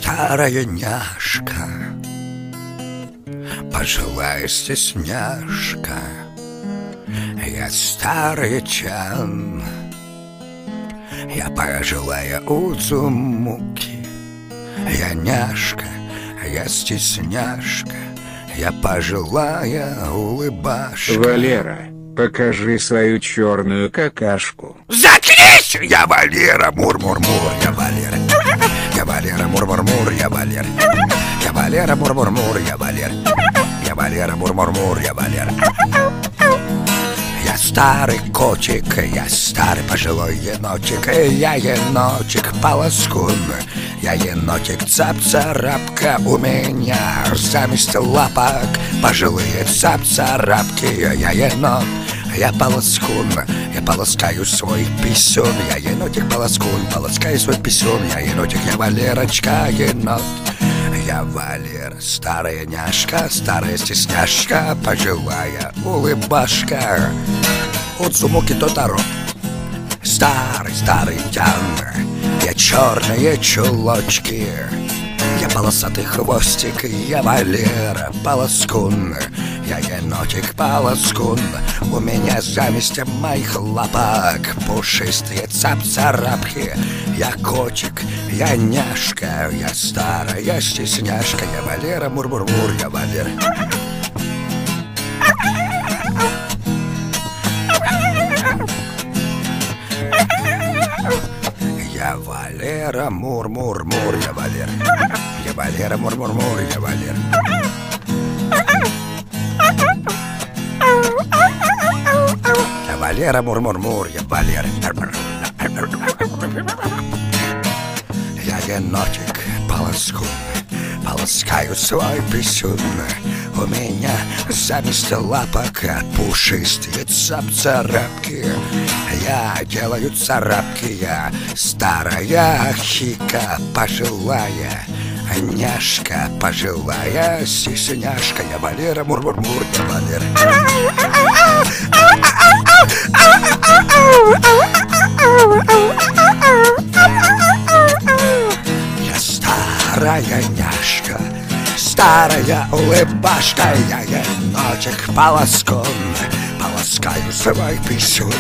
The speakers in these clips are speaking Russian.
старая няшка, пожилая стесняшка. Я старый чан, я пожилая Удзумуки. Я няшка, я стесняшка, я пожилая улыбашка. Валера, покажи свою черную какашку. Заткнись! Я Валера, мур-мур-мур, я Валера. Я Валера, мур-мур-мур, я Валера. Я Валера, мур-мур-мур, я Валера. Я Валера, мур-мур-мур, я Валера. Я старый котик, я старый пожилой енотик. Я енотик полоскун, я енотик цап-царапка. У меня заместь лапок пожилые цап-царапки. Я енот, я полоскун, я полоскаю свой писюн. Я енотик полоскун, полоскаю свой писюн. Я енотик, я Валерочка, енот. Я Валера, старая няшка, старая стесняшка, пожилая улыбашка. Удзумуки Тотаро, старый Ян. Я черные чулочки, я полосатый хвостик. Я Валера, полоскун, я енотик полоскун. У меня заместь моих лапок пушистые цап-царапки. Я котик, я няшка, я старая стесняшка. Я Валера, мур-мур-мур, я Валера. Я Валера, мур-мур-мур, я Валера. Я Валера, мур-мур-мур, я Валера. Я Валера, мур-мур-мур, я Валера. Я енотик полоскун, полоскаю свой писюн. У меня заместь лапок пушистые цап-царапки. Я делаю царапки, я старая хика, пожилая няшка, пожилая стесняшка. Я Валера, мур-мур-мур, я Валера. Я старая няшка, старая улыбашка. Я енотик полоскун, полоскаю свой писюн.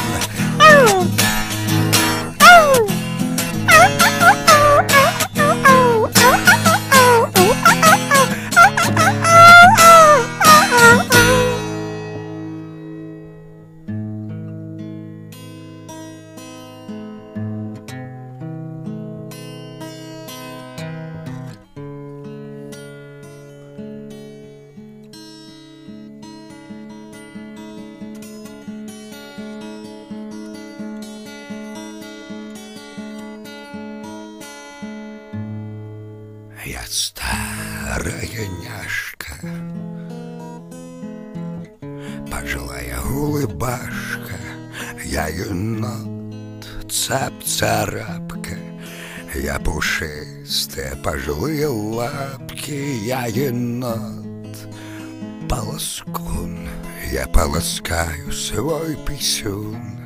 Я старая няшка, пожилая улыбашка. Я енот, цап-царапка. Я пушистые пожилые лапки. Я енот, полоскун, я полоскаю свой писюн.